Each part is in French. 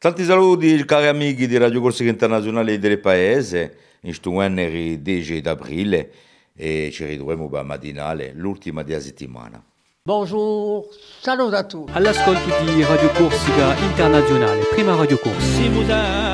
Tanti saluti cari amici di Radio Corsica Internazionale del Paese, in questo venerdì 10 d'aprile e ci ritroviamo per matinale, l'ultima della settimana. Bonjour, salut a tutti. All'ascolto di Radio Corsica Internazionale, prima Radio Corsica. Si vous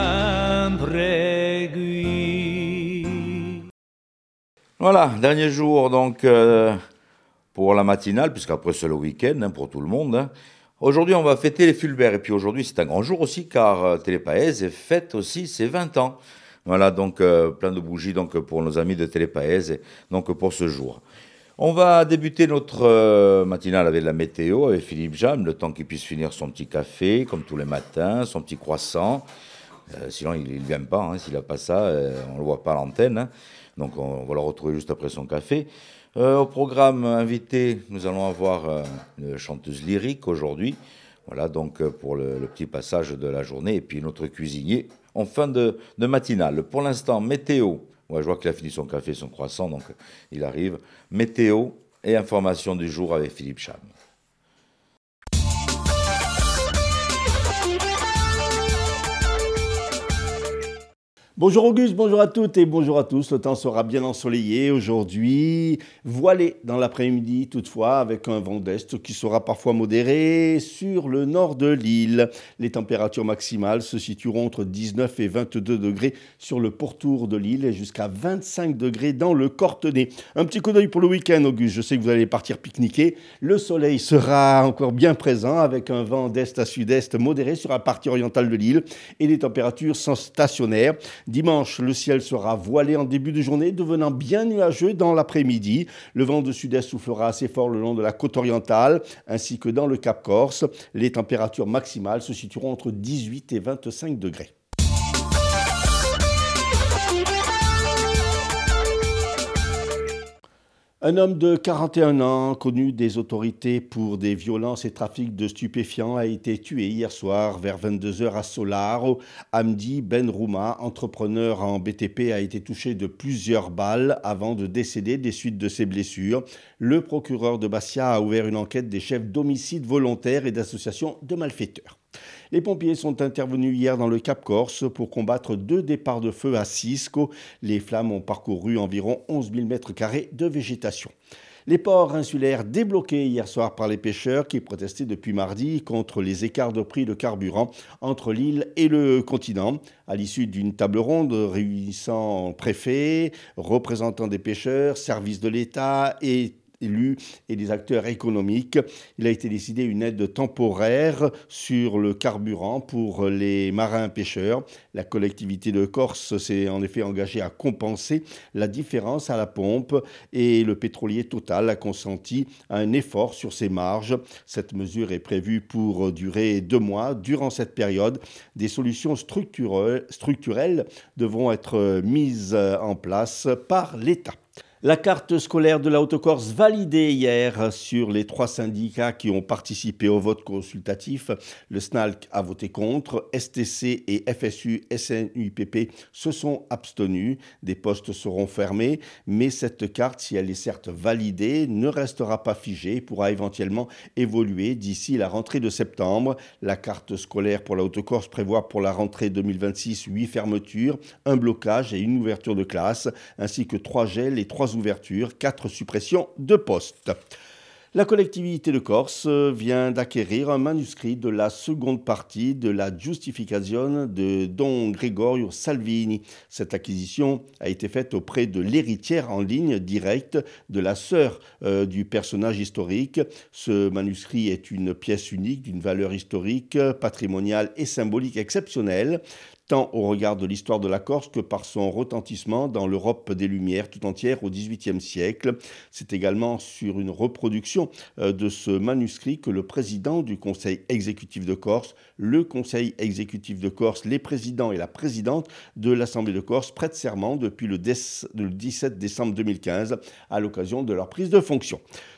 impréguit. Voilà, dernier jour donc pour la matinale, puisqu'après c'est le week-end pour tout le monde. Aujourd'hui, on va fêter les Fulbert. Et puis aujourd'hui, c'est un grand jour aussi, car Télépaèse fête aussi ses 20 ans. Voilà, donc plein de bougies donc, pour nos amis de Télépaèse, donc pour ce jour. On va débuter notre matinale avec la météo, avec Philippe Jam, le temps qu'il puisse finir son petit café, comme tous les matins, son petit croissant. Sinon, il ne vient pas, hein, s'il n'a pas ça, on ne le voit pas à l'antenne. Hein. Donc on va le retrouver juste après son café. Au programme invité, nous allons avoir une chanteuse lyrique aujourd'hui, voilà, donc pour le petit passage de la journée, et puis notre cuisinier en fin de matinale. Pour l'instant, météo, ouais, je vois qu'il a fini son café, son croissant, donc il arrive. Météo et information du jour avec Philippe Cham. Bonjour Auguste, bonjour à toutes et bonjour à tous. Le temps sera bien ensoleillé aujourd'hui, voilé dans l'après-midi toutefois, avec un vent d'est qui sera parfois modéré sur le nord de l'île. Les températures maximales se situeront entre 19 et 22 degrés sur le pourtour de l'île et jusqu'à 25 degrés dans le Cortenay. Un petit coup d'œil pour le week-end, Auguste. Je sais que vous allez partir pique-niquer. Le soleil sera encore bien présent avec un vent d'est à sud-est modéré sur la partie orientale de l'île et les températures sont stationnaires. Dimanche, le ciel sera voilé en début de journée, devenant bien nuageux dans l'après-midi. Le vent de sud-est soufflera assez fort le long de la côte orientale, ainsi que dans le Cap Corse. Les températures maximales se situeront entre 18 et 25 degrés. Un homme de 41 ans, connu des autorités pour des violences et trafic de stupéfiants, a été tué hier soir vers 22h à Solaro. Hamdi Benrouma, entrepreneur en BTP, a été touché de plusieurs balles avant de décéder des suites de ses blessures. Le procureur de Bastia a ouvert une enquête des chefs d'homicide volontaire et d'associations de malfaiteurs. Les pompiers sont intervenus hier dans le Cap Corse pour combattre 2 départs de feu à Cisco. Les flammes ont parcouru environ 11 000 mètres carrés de végétation. Les ports insulaires débloqués hier soir par les pêcheurs qui protestaient depuis mardi contre les écarts de prix de carburant entre l'île et le continent. À l'issue d'une table ronde réunissant préfets, représentants des pêcheurs, services de l'État et élus et des acteurs économiques. Il a été décidé une aide temporaire sur le carburant pour les marins pêcheurs. La collectivité de Corse s'est en effet engagée à compenser la différence à la pompe et le pétrolier Total a consenti un effort sur ses marges. Cette mesure est prévue pour durer 2 mois. Durant cette période, des solutions structurelles devront être mises en place par l'État. La carte scolaire de la Haute-Corse validée hier sur les 3 syndicats qui ont participé au vote consultatif. Le SNALC a voté contre, STC et FSU, SNUIPP se sont abstenus. Des postes seront fermés, mais cette carte, si elle est certes validée, ne restera pas figée et pourra éventuellement évoluer d'ici la rentrée de septembre. La carte scolaire pour la Haute-Corse prévoit pour la rentrée 2026 8 fermetures, un blocage et une ouverture de classe, ainsi que 3 gels et 3 ouvertures, 4 suppressions de postes. La collectivité de Corse vient d'acquérir un manuscrit de la seconde partie de la Giustification de Don Gregorio Salvini. Cette acquisition a été faite auprès de l'héritière en ligne directe de la sœur du personnage historique. Ce manuscrit est une pièce unique d'une valeur historique, patrimoniale et symbolique exceptionnelle, tant au regard de l'histoire de la Corse que par son retentissement dans l'Europe des Lumières tout entière au XVIIIe siècle. C'est également sur une reproduction de ce manuscrit que le président du Conseil exécutif de Corse, le Conseil exécutif de Corse, les présidents et la présidente de l'Assemblée de Corse prêtent serment depuis le 17 décembre 2015 à l'occasion de leur prise de fonction.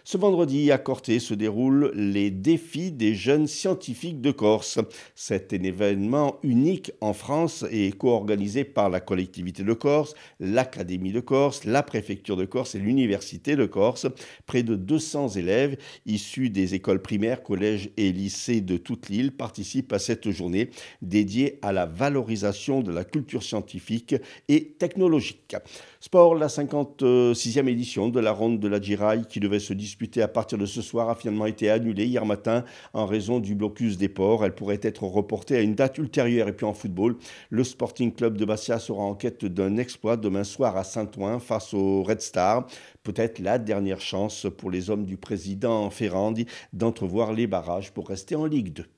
Ce vendredi, à Corté, se déroulent les défis des jeunes scientifiques de Corse. C'est un événement unique en France et co-organisé par la collectivité de Corse, l'Académie de Corse, la préfecture de Corse et l'Université de Corse. Près de 200 élèves issus des écoles primaires, collèges et lycées de toute l'île participent à cette journée dédiée à la valorisation de la culture scientifique et technologique. Sport, la 56e édition de la ronde de la Djiraï qui devait se disputer à partir de ce soir a finalement été annulée hier matin en raison du blocus des ports. Elle pourrait être reportée à une date ultérieure. Et puis en football, le Sporting Club de Bastia sera en quête d'un exploit demain soir à Saint-Ouen face au Red Star. Peut-être la dernière chance pour les hommes du président Ferrandi d'entrevoir les barrages pour rester en Ligue 2.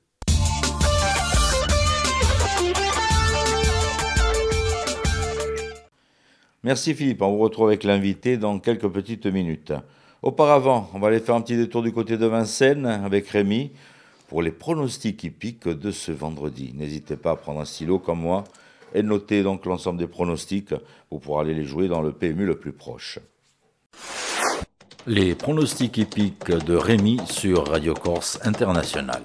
Merci Philippe, on vous retrouve avec l'invité dans quelques petites minutes. Auparavant, on va aller faire un petit détour du côté de Vincennes avec Rémi pour les pronostics hippiques de ce vendredi. N'hésitez pas à prendre un stylo comme moi et noter donc l'ensemble des pronostics pour pouvoir aller les jouer dans le PMU le plus proche. Les pronostics hippiques de Rémi sur Radio Corse International.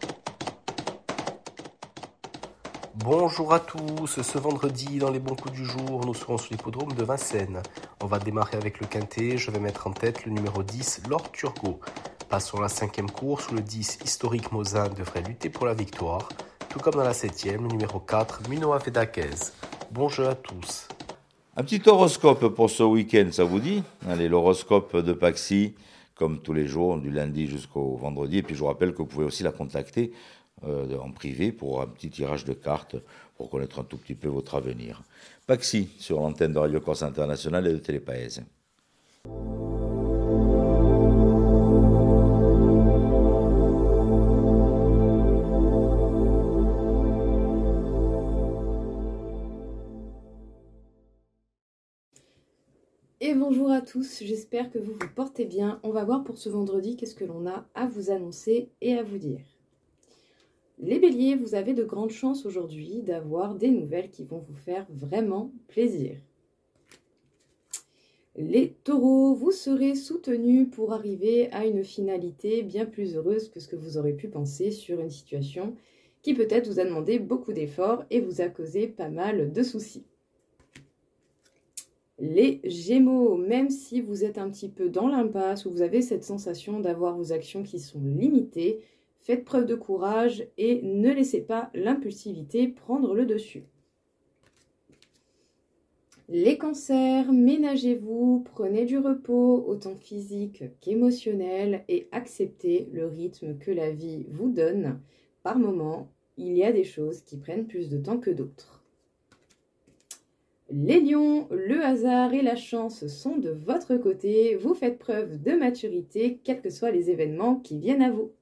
Bonjour à tous, ce vendredi dans les bons coups du jour, nous serons sur l'hippodrome de Vincennes. On va démarrer avec le quintet, je vais mettre en tête le numéro 10, Lord Turgot. Passons à la 5e course où le 10, Historique Mozin devrait lutter pour la victoire, tout comme dans la 7e, le numéro 4, Minoa Vedakez. Bon jeu à tous. Un petit horoscope pour ce week-end, ça vous dit ? Allez, l'horoscope de Paxi, comme tous les jours, du lundi jusqu'au vendredi. Et puis je vous rappelle que vous pouvez aussi la contacter en privé pour un petit tirage de cartes pour connaître un tout petit peu votre avenir. Paxi sur l'antenne de Radio Corse International et de Télépaèse. Et bonjour à tous, j'espère que vous vous portez bien. On va voir pour ce vendredi qu'est-ce que l'on a à vous annoncer et à vous dire. Les béliers, vous avez de grandes chances aujourd'hui d'avoir des nouvelles qui vont vous faire vraiment plaisir. Les taureaux, vous serez soutenus pour arriver à une finalité bien plus heureuse que ce que vous aurez pu penser sur une situation qui peut-être vous a demandé beaucoup d'efforts et vous a causé pas mal de soucis. Les gémeaux, même si vous êtes un petit peu dans l'impasse ou vous avez cette sensation d'avoir vos actions qui sont limitées, faites preuve de courage et ne laissez pas l'impulsivité prendre le dessus. Les cancers, ménagez-vous, prenez du repos, autant physique qu'émotionnel, et acceptez le rythme que la vie vous donne. Par moments, il y a des choses qui prennent plus de temps que d'autres. Les lions, le hasard et la chance sont de votre côté. Vous faites preuve de maturité, quels que soient les événements qui viennent à vous.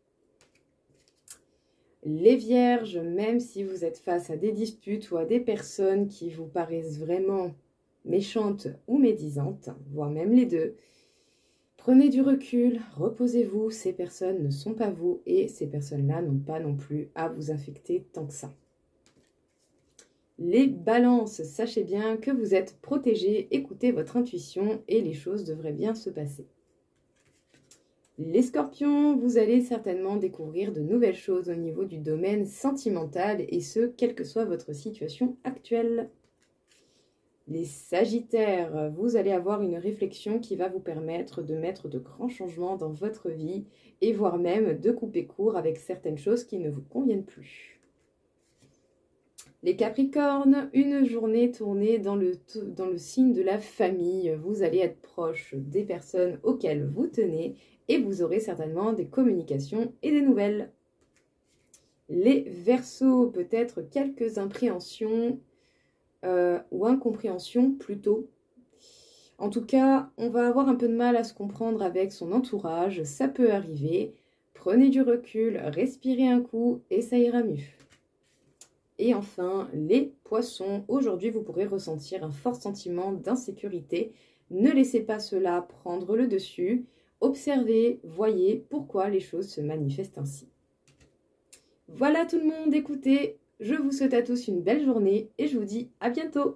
Les vierges, même si vous êtes face à des disputes ou à des personnes qui vous paraissent vraiment méchantes ou médisantes, voire même les deux, prenez du recul, reposez-vous, ces personnes ne sont pas vous et ces personnes-là n'ont pas non plus à vous infecter tant que ça. Les balances, sachez bien que vous êtes protégés, écoutez votre intuition et les choses devraient bien se passer. Les scorpions, vous allez certainement découvrir de nouvelles choses au niveau du domaine sentimental et ce, quelle que soit votre situation actuelle. Les sagittaires, vous allez avoir une réflexion qui va vous permettre de mettre de grands changements dans votre vie et voire même de couper court avec certaines choses qui ne vous conviennent plus. Les capricornes, une journée tournée dans le signe de la famille. Vous allez être proche des personnes auxquelles vous tenez et vous aurez certainement des communications et des nouvelles. Les verseaux, peut-être quelques impréhensions ou incompréhensions plutôt. En tout cas, on va avoir un peu de mal à se comprendre avec son entourage, ça peut arriver. Prenez du recul, respirez un coup et ça ira mieux. Et enfin, les poissons, aujourd'hui vous pourrez ressentir un fort sentiment d'insécurité. Ne laissez pas cela prendre le dessus. Observez, voyez pourquoi les choses se manifestent ainsi. Voilà tout le monde, écoutez, je vous souhaite à tous une belle journée et je vous dis à bientôt.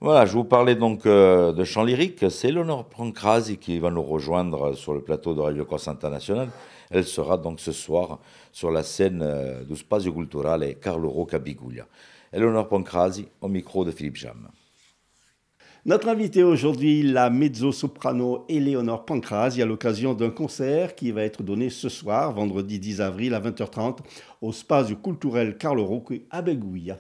Voilà, je vous parlais donc de chant lyrique. C'est Eleonore Pancrazi qui va nous rejoindre sur le plateau de Radio Corse International. Elle sera donc ce soir sur la scène du Spazio Culturale Carlo Rocca Biguglia. Eleonore Pancrazi au micro de Philippe Jam. Notre invitée aujourd'hui, la mezzo-soprano Eleonore Pancrazi, à l'occasion d'un concert qui va être donné ce soir, vendredi 10 avril à 20h30, au Spazio Culturel Carlo Rocca à Biguglia.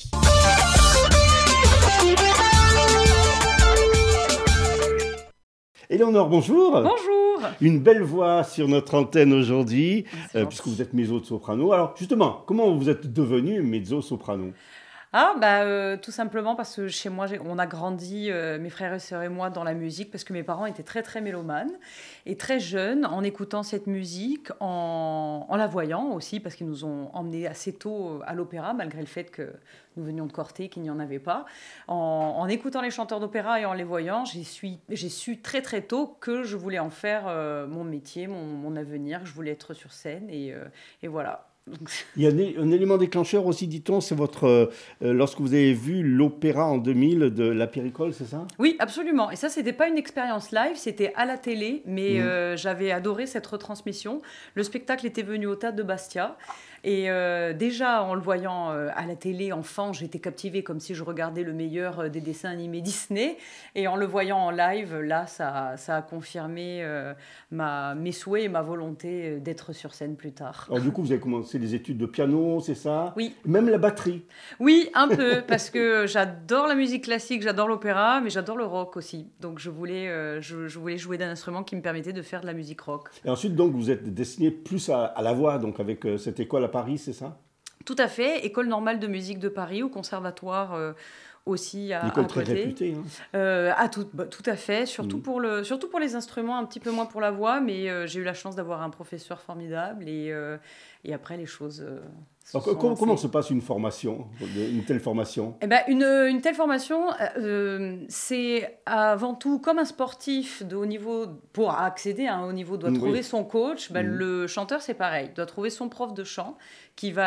Eleonore, bonjour. Bonjour. Une belle voix sur notre antenne aujourd'hui, puisque vous êtes mezzo-soprano. Alors justement, comment vous êtes devenue mezzo-soprano ? Tout simplement parce que chez moi, on a grandi, mes frères et sœurs et moi, dans la musique, parce que mes parents étaient très, très mélomanes. Et très jeunes, en écoutant cette musique, en la voyant aussi, parce qu'ils nous ont emmenés assez tôt à l'opéra, malgré le fait que nous venions de Corté, qu'il n'y en avait pas. En écoutant les chanteurs d'opéra et en les voyant, j'ai su très, très tôt que je voulais en faire mon métier, mon avenir, que je voulais être sur scène. Et voilà. Il y a un élément déclencheur aussi, dit-on, c'est lorsque vous avez vu l'opéra en 2000 de La Péricole, c'est ça ? Oui, absolument. Et ça, c'était pas une expérience live, c'était à la télé, mais j'avais adoré cette retransmission. Le spectacle était venu au Théâtre de Bastia. Et déjà, en le voyant à la télé, enfant, j'étais captivée comme si je regardais le meilleur des dessins animés Disney. Et en le voyant en live, là, ça a confirmé mes souhaits et ma volonté d'être sur scène plus tard. Alors du coup, vous avez commencé les études de piano, c'est ça ? Oui. Même la batterie ? Oui, un peu, parce que j'adore la musique classique, j'adore l'opéra, mais j'adore le rock aussi. Donc je voulais jouer d'un instrument qui me permettait de faire de la musique rock. Et ensuite, donc, vous êtes destiné plus à la voix, donc avec cette école à Paris, c'est ça ? Tout à fait, École normale de musique de Paris, au conservatoire aussi à école côté. très réputée. Hein. Tout à fait, surtout pour les instruments, un petit peu moins pour la voix, mais j'ai eu la chance d'avoir un professeur formidable et après les choses... Alors, comment se passe une telle formation ? Eh ben, une telle formation, c'est avant tout comme un sportif de haut niveau, pour accéder à un haut niveau, doit trouver son coach. Le chanteur, c'est pareil, doit trouver son prof de chant qui va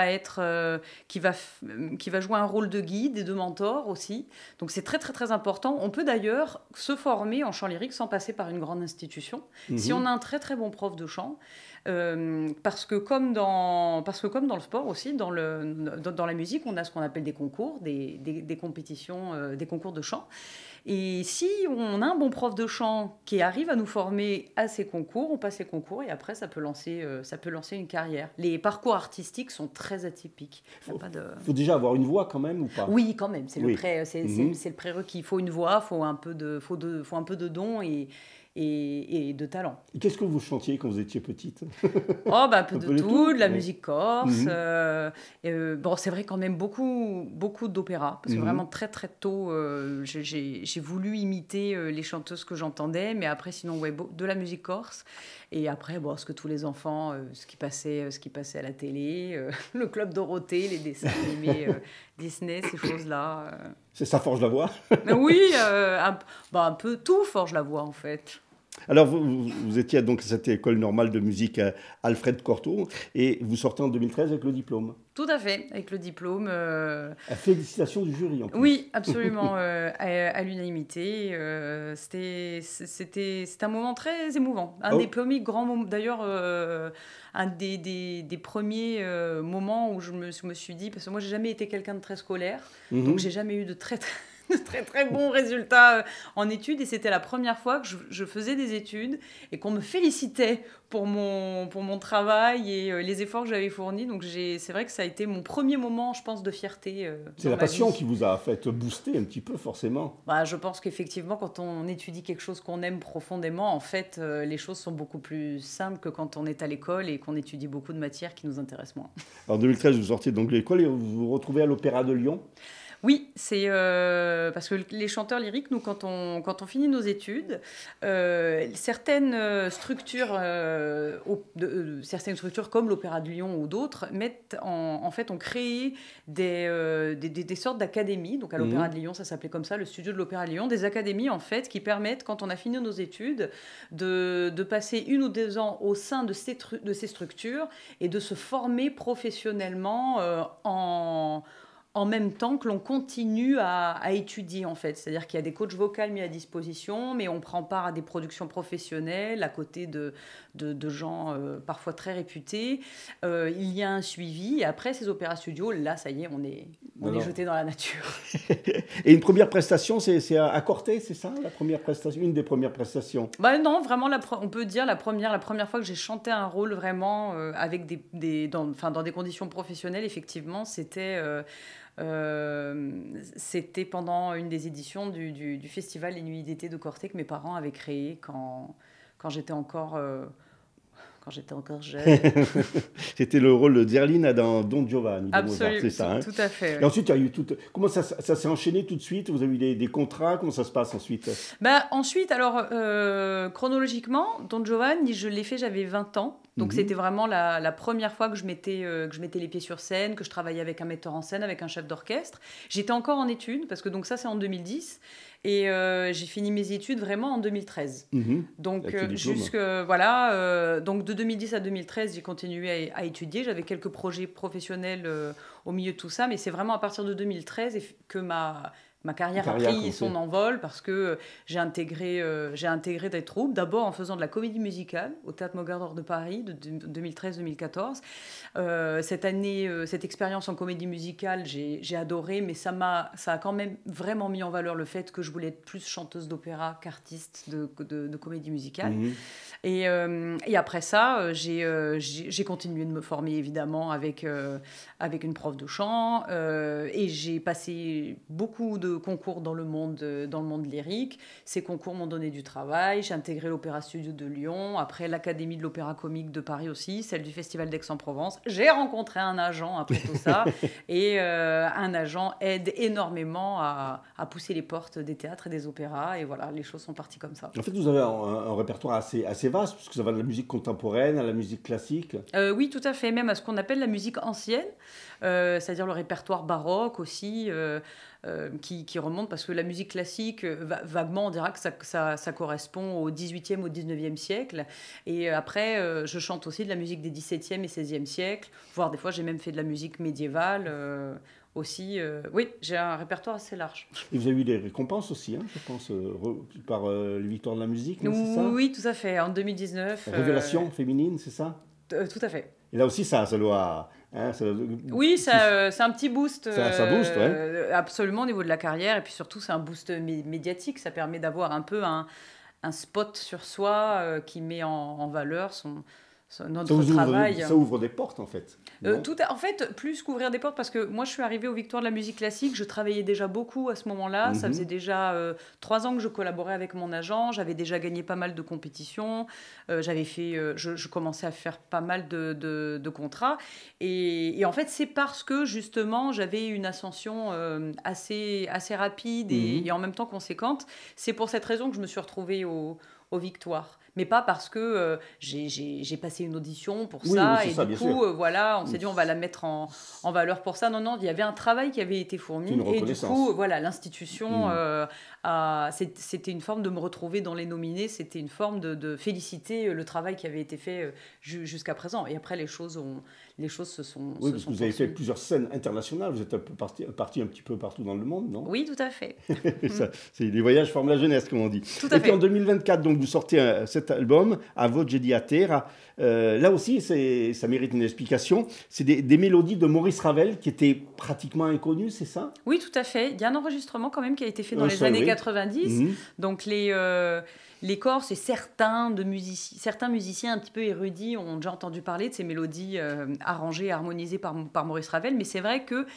jouer un rôle de guide et de mentor aussi. Donc c'est très très très important. On peut d'ailleurs se former en chant lyrique sans passer par une grande institution. Si on a un très très bon prof de chant. Parce que comme dans le sport aussi, dans la musique, on a ce qu'on appelle des concours, des compétitions, des concours de chant. Et si on a un bon prof de chant qui arrive à nous former à ces concours, on passe les concours et après ça peut lancer une carrière. Les parcours artistiques sont très atypiques. Faut déjà avoir une voix quand même ou pas ? Oui, quand même. C'est le prérequis. Il faut une voix, faut un peu de don et de talent. Et qu'est-ce que vous chantiez quand vous étiez petite ? Un peu de tout, de la musique corse. C'est vrai quand même beaucoup d'opéra, parce que vraiment très très tôt, j'ai voulu imiter les chanteuses que j'entendais, mais après sinon de la musique corse. Et après, ce que tous les enfants, ce qui passait à la télé, le Club Dorothée, les dessins animés Disney, ces choses-là. Ça forge la voix ? Oui, un peu tout forge la voix en fait. Alors, vous étiez donc à cette école normale de musique Alfred Cortot et vous sortez en 2013 avec le diplôme. Tout à fait, avec le diplôme. Félicitations du jury en plus. Oui, absolument, à l'unanimité. C'était un moment très émouvant. Un des premiers grands moments, d'ailleurs, un des premiers moments où je me suis dit, parce que moi, j'ai jamais été quelqu'un de très scolaire, donc j'ai jamais eu de très très bons résultats en études, et c'était la première fois que je faisais des études et qu'on me félicitait pour mon travail et les efforts que j'avais fournis. Donc c'est vrai que ça a été mon premier moment, je pense, de fierté. C'est la passion qui vous a fait booster un petit peu, forcément. Je pense qu'effectivement, quand on étudie quelque chose qu'on aime profondément, en fait, les choses sont beaucoup plus simples que quand on est à l'école et qu'on étudie beaucoup de matières qui nous intéressent moins. En 2013, vous sortiez donc de l'école et vous vous retrouvez à l'Opéra de Lyon. Oui, c'est parce que les chanteurs lyriques, nous, quand on finit nos études, certaines structures comme l'Opéra de Lyon ou d'autres ont créé des sortes d'académies. Donc à l'Opéra de Lyon, ça s'appelait comme ça, le studio de l'Opéra de Lyon, des académies en fait qui permettent, quand on a fini nos études, de passer 1 ou 2 ans au sein de ces structures et de se former professionnellement en en même temps que l'on continue à étudier, en fait. C'est-à-dire qu'il y a des coachs vocaux mis à disposition, mais on prend part à des productions professionnelles à côté de gens parfois très réputés. Il y a un suivi. Et après, ces opéras studios, là, ça y est, on est jeté dans la nature. Et une première prestation, c'est à Corté, c'est ça, la première prestation, une des premières prestations? Non, vraiment, on peut dire la première fois que j'ai chanté un rôle vraiment avec dans des conditions professionnelles, effectivement, c'était pendant une des éditions du festival Les Nuits d'été de Corté que mes parents avaient créé quand j'étais encore jeune. C'était le rôle de Zerlina dans Don Giovanni de Absolument, Mozart, c'est ça, tout à fait. Et ensuite, il y a eu comment ça s'est enchaîné tout de suite? Vous avez eu des contrats? Comment ça se passe ensuite? Ensuite, alors, chronologiquement, Don Giovanni, je l'ai fait, j'avais 20 ans. Donc, c'était vraiment la première fois que je mettais les pieds sur scène, que je travaillais avec un metteur en scène, avec un chef d'orchestre. J'étais encore en études, parce que donc ça, c'est en 2010. Et j'ai fini mes études vraiment en 2013. Donc, donc de 2010 à 2013, j'ai continué à étudier. J'avais quelques projets professionnels au milieu de tout ça. Mais c'est vraiment à partir de 2013 que ma carrière a pris son envol, parce que j'ai intégré des troupes, d'abord en faisant de la comédie musicale au Théâtre Mogador de Paris de 2013-2014. Cette expérience en comédie musicale, j'ai adoré, mais ça a quand même vraiment mis en valeur le fait que je voulais être plus chanteuse d'opéra qu'artiste de comédie musicale. Et après ça, j'ai continué de me former, évidemment, avec une prof de chant, et j'ai passé beaucoup de concours dans le monde lyrique. Ces concours m'ont donné du travail. J'ai intégré l'Opéra Studio de Lyon, après l'Académie de l'Opéra Comique de Paris aussi, celle du Festival d'Aix-en-Provence. J'ai rencontré un agent après tout ça, et un agent aide énormément à pousser les portes des théâtres et des opéras, et voilà, les choses sont parties comme ça. En fait, vous avez un répertoire assez vaste, puisque ça va de la musique contemporaine à la musique classique. Oui, tout à fait, même à ce qu'on appelle la musique ancienne, c'est-à-dire le répertoire baroque aussi, qui remonte, parce que la musique classique, vaguement, on dira que ça correspond au 18e, au 19e siècle. Et après, je chante aussi de la musique des 17e et 16e siècles, voire des fois, j'ai même fait de la musique médiévale aussi. Oui, j'ai un répertoire assez large. Et vous avez eu des récompenses aussi, je pense, par les Victoires de la musique, non, c'est ça? Oui, tout à fait, en 2019. Révélation féminine, c'est ça? Tout à fait. Et là aussi, ça doit... Oui, c'est un petit boost. Ça booste, ouais. Absolument, au niveau de la carrière. Et puis surtout, c'est un boost médiatique. Ça permet d'avoir un peu un spot sur soi qui met en valeur notre travail. Ça ouvre des portes, en fait. En fait, plus qu'ouvrir des portes, parce que moi, je suis arrivée aux Victoires de la musique classique. Je travaillais déjà beaucoup à ce moment-là. Ça faisait déjà 3 ans que je collaborais avec mon agent. J'avais déjà gagné pas mal de compétitions. Je commençais à faire pas mal de contrats. Et en fait, c'est parce que, justement, j'avais une ascension assez rapide et en même temps conséquente. C'est pour cette raison que je me suis retrouvée aux Victoires. Mais pas parce que j'ai passé une audition pour ça, et du coup, on s'est dit on va la mettre en valeur pour ça. Non, il y avait un travail qui avait été fourni, et du coup, l'institution, c'était une forme de me retrouver dans les nominés, c'était une forme de féliciter le travail qui avait été fait jusqu'à présent. Et après, les choses se sont... Oui, parce que vous avez fait plusieurs scènes internationales, vous êtes parti un petit peu partout dans le monde, non? Oui, tout à fait. Les voyages forment la jeunesse, comme on dit. Tout à fait. Et puis en 2024, donc, vous sortez cet album, A Voce di Terra. Là aussi, ça mérite une explication. C'est des mélodies de Maurice Ravel qui étaient pratiquement inconnues, c'est ça? Oui, tout à fait. Il y a un enregistrement quand même qui a été fait dans les années 90. Donc les Corses et certains musiciens un petit peu érudits ont déjà entendu parler de ces mélodies arrangées et harmonisées par Maurice Ravel. Mais c'est vrai que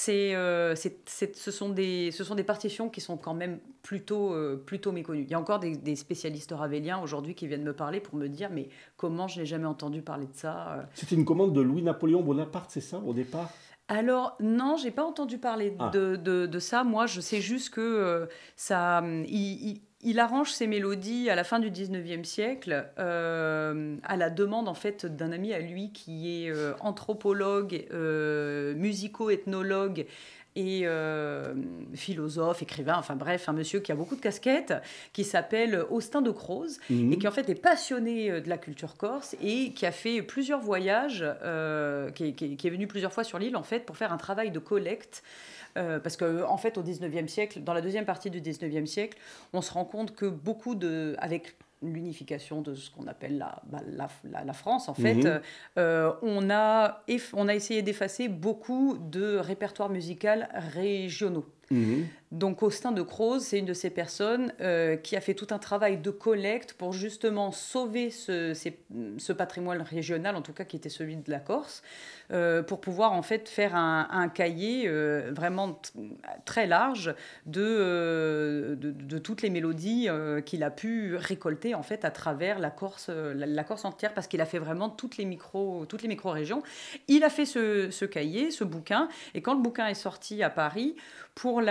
ce sont des partitions qui sont quand même plutôt méconnues. Il y a encore des spécialistes raveliens aujourd'hui qui viennent me parler pour me dire mais comment je n'ai jamais entendu parler de ça. C'était une commande de Louis-Napoléon Bonaparte, c'est ça, au départ? Alors, non, j'ai pas entendu parler de ça. Moi, je sais juste que il arrange ses mélodies à la fin du 19e siècle à la demande, en fait, d'un ami à lui qui est anthropologue, musico-ethnologue et philosophe, écrivain, enfin bref, un monsieur qui a beaucoup de casquettes, qui s'appelle Austin de Crozes, et qui en fait est passionné de la culture corse et qui a fait plusieurs voyages, qui est venu plusieurs fois sur l'île en fait pour faire un travail de collecte. Parce qu'en fait, au 19e siècle, dans la deuxième partie du 19e siècle, on se rend compte que avec l'unification de ce qu'on appelle la France, en fait, on a essayé d'effacer beaucoup de répertoires musicaux régionaux. Donc Austin de Crozes, c'est une de ces personnes qui a fait tout un travail de collecte pour justement sauver ce patrimoine régional, en tout cas qui était celui de la Corse, pour pouvoir en fait faire un cahier vraiment très large de toutes les mélodies qu'il a pu récolter en fait à travers la Corse entière, parce qu'il a fait vraiment toutes les micro-régions. Il a fait ce cahier, ce bouquin, et quand le bouquin est sorti à Paris, pour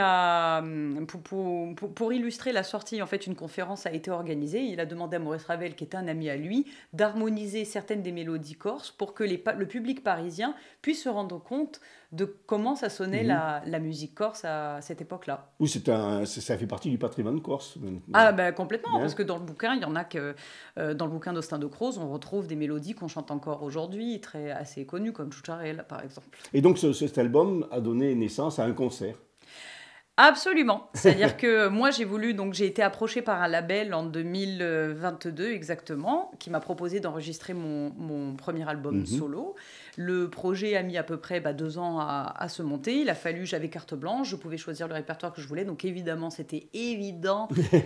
illustrer la sortie, en fait, une conférence a été organisée. Il a demandé à Maurice Ravel, qui était un ami à lui, d'harmoniser certaines des mélodies corses pour que le public parisien puisse se rendre compte de comment ça sonnait la musique corse à cette époque-là. Oui, ça fait partie du patrimoine corse. Ah ben complètement, parce que dans le bouquin, il y en a que dans le bouquin d'Austin de Crozes, on retrouve des mélodies qu'on chante encore aujourd'hui, assez connues, comme Choucharel, par exemple. Et donc cet album a donné naissance à un concert. Absolument. C'est-à-dire que moi, j'ai été approchée par un label en 2022 exactement, qui m'a proposé d'enregistrer mon premier album solo. Le projet a mis à peu près 2 ans à se monter. J'avais carte blanche, je pouvais choisir le répertoire que je voulais. Donc évidemment, c'était évident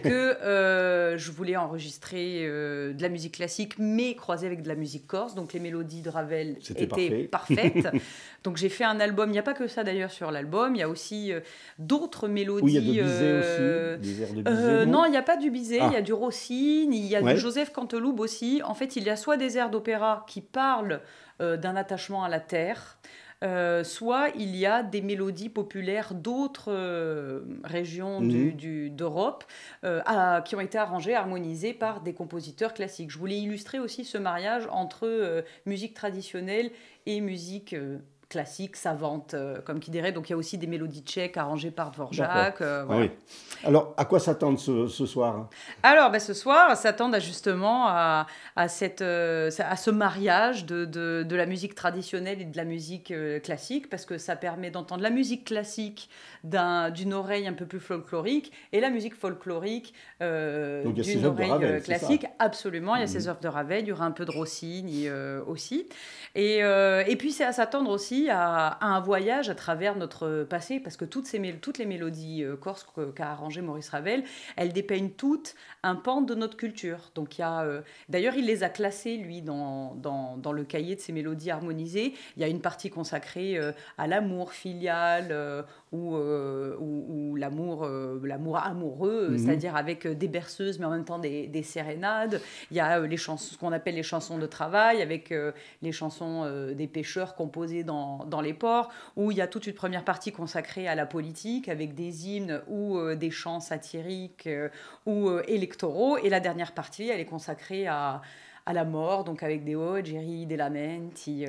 que je voulais enregistrer de la musique classique, mais croisée avec de la musique corse. Donc les mélodies de Ravel étaient parfaites. Donc j'ai fait un album. Il n'y a pas que ça d'ailleurs sur l'album. Il y a aussi d'autres mélodies. Oui, il y a de Bizet aussi, des airs de Bizet. Non, il n'y a pas du Bizet. Il y a du Rossini, il y a du Joseph Canteloube aussi. En fait, il y a soit des airs d'opéra qui parlent d'un attachement à la terre, soit il y a des mélodies populaires d'autres régions d'Europe qui ont été arrangées, harmonisées par des compositeurs classiques. Je voulais illustrer aussi ce mariage entre musique traditionnelle et musique classique, savante, comme qui dirait. Donc il y a aussi des mélodies tchèques arrangées par Dvorak. Voilà. Oui. Alors, à quoi s'attendre ce soir ? Alors, ce soir, s'attendre justement à ce mariage de la musique traditionnelle et de la musique classique, parce que ça permet d'entendre la musique classique d'une oreille un peu plus folklorique et la musique folklorique d'une oreille classique. Absolument, il y a ces œuvres de Ravel, il y aura un peu de Rossini aussi. Et puis, c'est à s'attendre aussi à un voyage à travers notre passé, parce que toutes les mélodies corses qu'a arrangé Maurice Ravel, elles dépeignent toutes un pan de notre culture. Donc d'ailleurs, il les a classées, lui, dans le cahier de ces mélodies harmonisées. Il y a une partie consacrée à l'amour filial ou l'amour amoureux, c'est-à-dire avec des berceuses, mais en même temps des sérénades. Il y a ce qu'on appelle les chansons de travail, avec les chansons des pêcheurs composées dans les ports, où il y a toute une première partie consacrée à la politique, avec des hymnes ou des chants satiriques ou électoraux, et la dernière partie, elle est consacrée à la mort, donc avec des ogeri, des lamenti.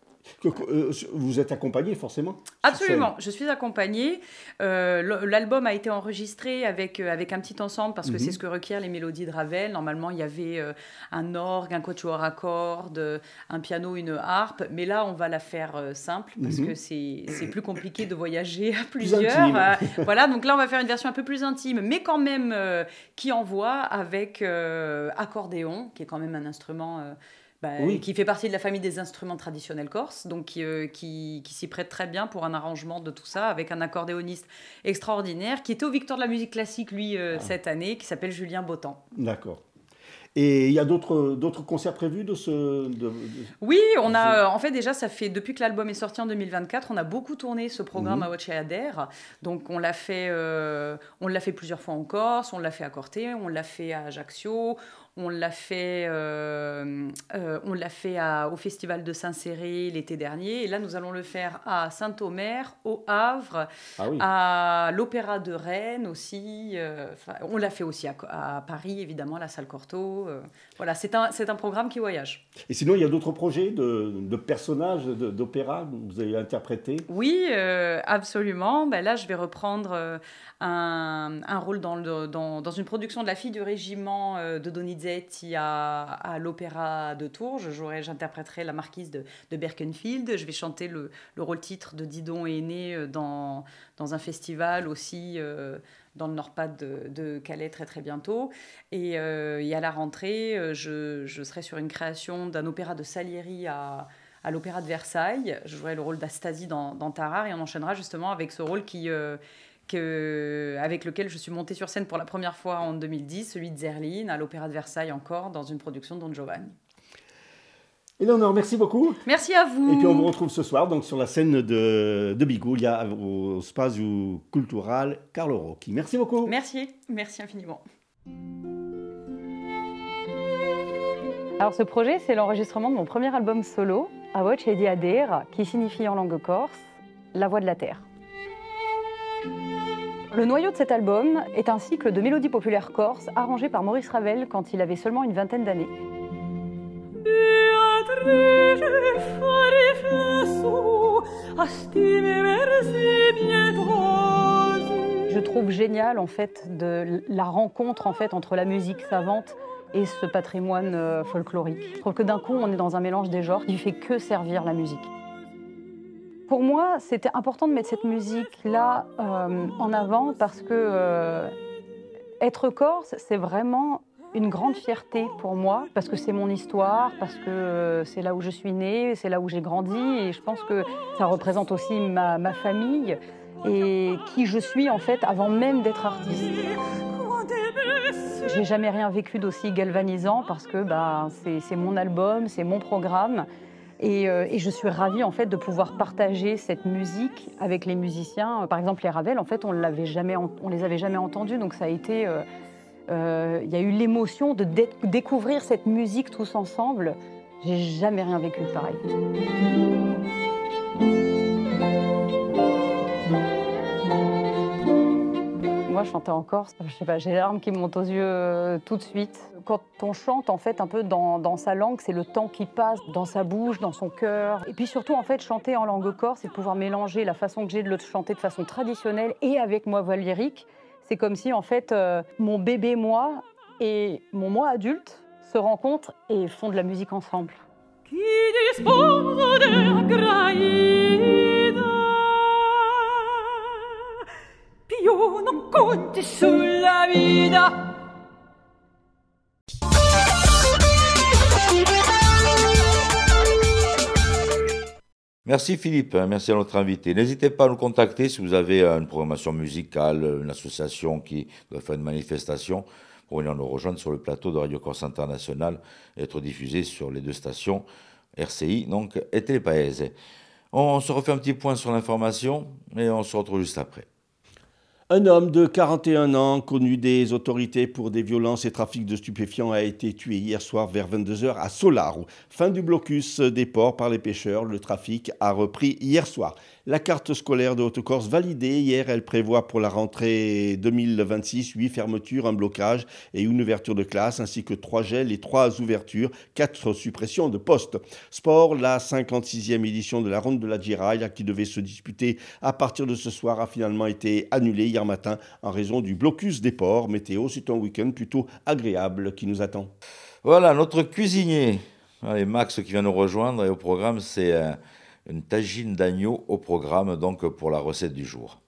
Vous êtes accompagné forcément ? Absolument, je suis accompagnée. L'album a été enregistré avec un petit ensemble, parce que c'est ce que requièrent les mélodies de Ravel. Normalement, il y avait un orgue, un quatuor à cordes, un piano, une harpe. Mais là, on va la faire simple, parce que c'est plus compliqué de voyager à plusieurs. Voilà, donc là, on va faire une version un peu plus intime, mais quand même qui envoie avec accordéon, qui est quand même un instrument... qui fait partie de la famille des instruments traditionnels corses, donc qui s'y prête très bien pour un arrangement de tout ça, avec un accordéoniste extraordinaire, qui était au Victoire de la musique classique, lui, cette année, qui s'appelle Julien Bottan. D'accord. Et il y a d'autres concerts prévus Oui, on a en fait déjà, ça fait depuis que l'album est sorti en 2024, on a beaucoup tourné ce programme à Ocheader. Donc on l'a fait plusieurs fois en Corse, on l'a fait à Corté, on l'a fait à Ajaccio, On l'a fait au Festival de Saint-Céré l'été dernier. Et là, nous allons le faire à Saint-Omer, au Havre, à l'Opéra de Rennes aussi. On l'a fait aussi à Paris, évidemment, à la Salle Cortot. Voilà, c'est un programme qui voyage. Et sinon, il y a d'autres projets de personnages d'opéra que vous avez interprétés? Oui, absolument. Là, je vais reprendre un rôle dans une production de La fille du régiment de Donizetti à l'Opéra de Tours. J'interpréterai la marquise de Berkenfield. Je vais chanter le rôle titre de Didon et Aîné dans un festival aussi dans le Nord-Pas de Calais très très bientôt. Et à la rentrée, je serai sur une création d'un opéra de Salieri à l'Opéra de Versailles. Je jouerai le rôle d'Astasie dans Tarare et on enchaînera justement avec ce rôle avec lequel je suis montée sur scène pour la première fois en 2010, celui de Zerline, à l'Opéra de Versailles encore, dans une production de Don Giovanni. Éléonore, merci beaucoup. Merci à vous. Et puis on vous retrouve ce soir donc, sur la scène de Biguglia au Spazio Cultural Carlo Rocchi. Merci beaucoup. Merci infiniment. Alors ce projet, c'est l'enregistrement de mon premier album solo, A Voce di Adera, qui signifie en langue corse « La voix de la terre ». Le noyau de cet album est un cycle de mélodies populaires corses arrangé par Maurice Ravel quand il avait seulement une vingtaine d'années. Je trouve génial en fait la rencontre en fait entre la musique savante et ce patrimoine folklorique. Je trouve que d'un coup on est dans un mélange des genres qui fait que servir la musique. Pour moi, c'était important de mettre cette musique-là en avant parce que être corse, c'est vraiment une grande fierté pour moi, parce que c'est mon histoire, parce que c'est là où je suis née, c'est là où j'ai grandi, et je pense que ça représente aussi ma famille et qui je suis en fait avant même d'être artiste. J'ai jamais rien vécu d'aussi galvanisant parce que c'est mon album, c'est mon programme. Et je suis ravie en fait de pouvoir partager cette musique avec les musiciens. Par exemple, les Ravel, en fait, on les avait jamais entendus, donc ça a été, y a eu l'émotion de découvrir cette musique tous ensemble. J'ai jamais rien vécu de pareil. Moi, je chantais en corse, je sais pas, j'ai les larmes qui me montent aux yeux tout de suite. Quand on chante en fait un peu dans sa langue, c'est le temps qui passe dans sa bouche, dans son cœur. Et puis surtout en fait, chanter en langue corse, c'est de pouvoir mélanger la façon que j'ai de le chanter de façon traditionnelle et avec ma voix lyrique. C'est comme si en fait mon bébé moi et mon moi adulte se rencontrent et font de la musique ensemble. Merci Philippe, merci à notre invité. N'hésitez pas à nous contacter si vous avez une programmation musicale, une association qui doit faire une manifestation, pour venir nous rejoindre sur le plateau de Radio Corse International et être diffusé sur les deux stations RCI donc, et Telepaese. On se refait un petit point sur l'information et on se retrouve juste après. Un homme de 41 ans, connu des autorités pour des violences et trafic de stupéfiants, a été tué hier soir vers 22h à Solaro. Fin du blocus des ports par les pêcheurs, le trafic a repris hier soir. La carte scolaire de Haute-Corse validée hier, elle prévoit pour la rentrée 2026 8 fermetures, un blocage et une ouverture de classe, ainsi que 3 gels et 3 ouvertures, 4 suppressions de postes. Sport, la 56e édition de la Ronde de la Giraille, qui devait se disputer à partir de ce soir, a finalement été annulée hier matin en raison du blocus des ports. Météo, c'est un week-end plutôt agréable qui nous attend. Voilà, notre cuisinier, allez, Max qui vient nous rejoindre, et au programme, c'est une tagine d'agneau au programme donc pour la recette du jour.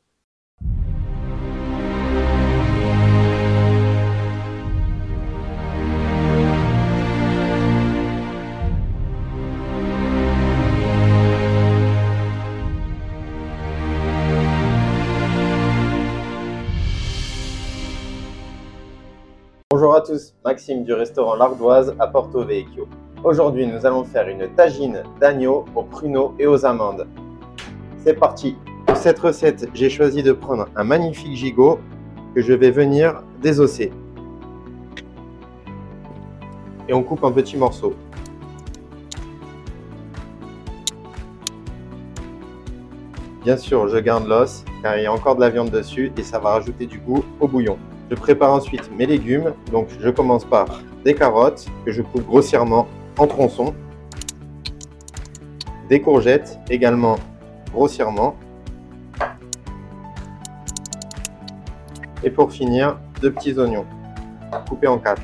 Bonjour à tous, Maxime du restaurant L'Ardoise à Porto Vecchio. Aujourd'hui, nous allons faire une tagine d'agneau aux pruneaux et aux amandes. C'est parti. Pour cette recette, j'ai choisi de prendre un magnifique gigot que je vais venir désosser. et on coupe en petits morceaux. Bien sûr, je garde l'os car il y a encore de la viande dessus et ça va rajouter du goût au bouillon. Je prépare ensuite mes légumes, donc je commence par des carottes que je coupe grossièrement en tronçons, des courgettes également grossièrement, et pour finir, 2 petits oignons coupés en 4.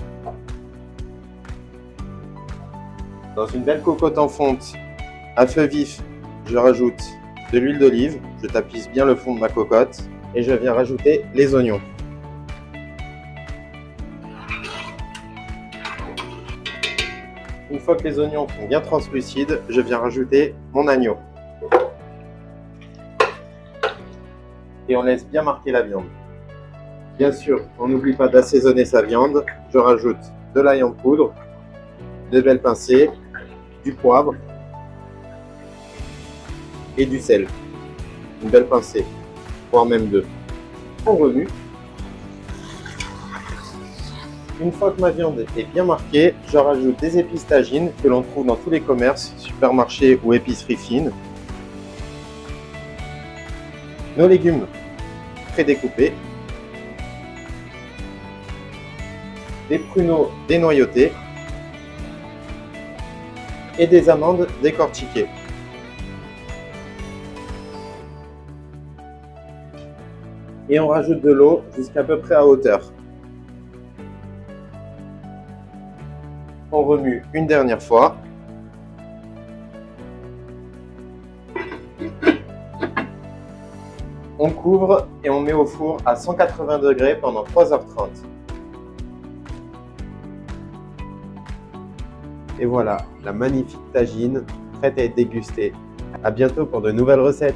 Dans une belle cocotte en fonte à feu vif, je rajoute de l'huile d'olive, je tapisse bien le fond de ma cocotte et je viens rajouter les oignons. Une fois que les oignons sont bien translucides, je viens rajouter mon agneau. Et on laisse bien marquer la viande. Bien sûr, on n'oublie pas d'assaisonner sa viande. Je rajoute de l'ail en poudre, de belles pincées, du poivre et du sel. Une belle pincée, voire même 2. On remue. Une fois que ma viande est bien marquée, je rajoute des épices tagine que l'on trouve dans tous les commerces, supermarchés ou épiceries fines. Nos légumes prédécoupés. Des pruneaux dénoyautés et des amandes décortiquées. Et on rajoute de l'eau jusqu'à peu près à hauteur. On remue une dernière fois. On couvre et on met au four à 180 degrés pendant 3h30. Et voilà, la magnifique tagine prête à être dégustée. À bientôt pour de nouvelles recettes.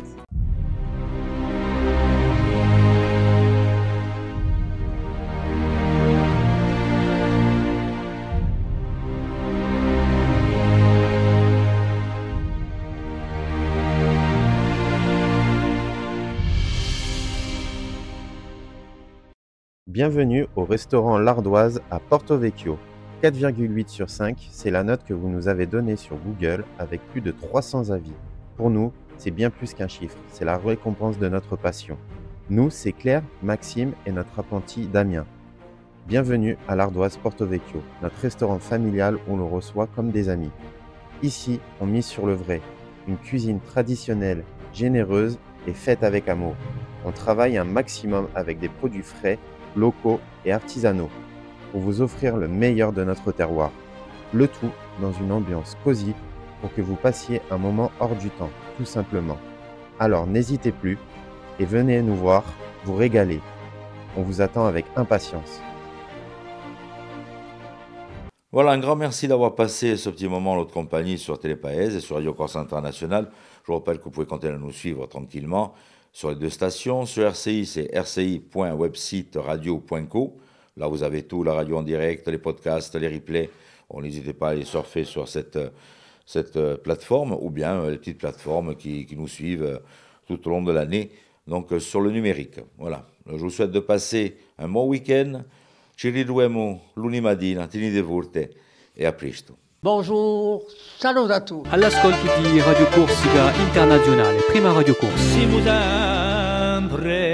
Bienvenue au restaurant L'Ardoise à Porto Vecchio. 4,8 sur 5, c'est la note que vous nous avez donnée sur Google avec plus de 300 avis. Pour nous, c'est bien plus qu'un chiffre, c'est la récompense de notre passion. Nous, c'est Claire, Maxime et notre apprenti Damien. Bienvenue à l'Ardoise Porto Vecchio, notre restaurant familial où on le reçoit comme des amis. Ici, on mise sur le vrai, une cuisine traditionnelle, généreuse et faite avec amour. On travaille un maximum avec des produits frais, locaux et artisanaux, pour vous offrir le meilleur de notre terroir. Le tout dans une ambiance cosy pour que vous passiez un moment hors du temps, tout simplement. Alors n'hésitez plus et venez nous voir, vous régaler. On vous attend avec impatience. Voilà, un grand merci d'avoir passé ce petit moment en notre compagnie sur Télépaèse et sur Radio Corse International. Je vous rappelle que vous pouvez continuer à nous suivre tranquillement sur les 2 stations. Sur RCI, c'est rci.websiteradio.co. Là, vous avez tout, la radio en direct, les podcasts, les replays. N'hésitez pas à aller surfer sur cette plateforme ou bien les petites plateformes qui nous suivent tout au long de l'année, donc sur le numérique. Voilà. Je vous souhaite de passer un bon week-end. Ci riduemo lunedì mattina, tenete forte e a presto. Bonjour, salut à tous. All'ascolto di Radio Corsica Internazionale, prima Radio Corsica. Si vous